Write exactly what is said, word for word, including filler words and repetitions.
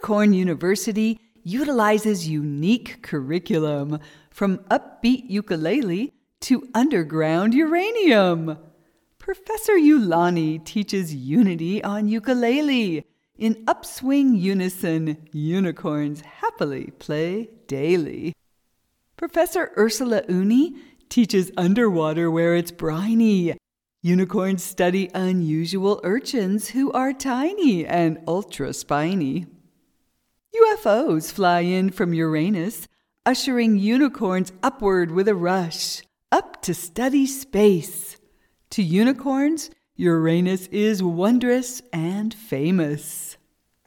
Unicorn University utilizes unique curriculum from upbeat ukulele to underground uranium. Professor Ulani teaches unity on ukulele. In upswing unison, unicorns happily play daily. Professor Ursula Uni teaches underwater where it's briny. Unicorns study unusual urchins who are tiny and ultra-spiny. U F Os fly in from Uranus, ushering unicorns upward with a rush, up to study space. To unicorns, Uranus is wondrous and famous.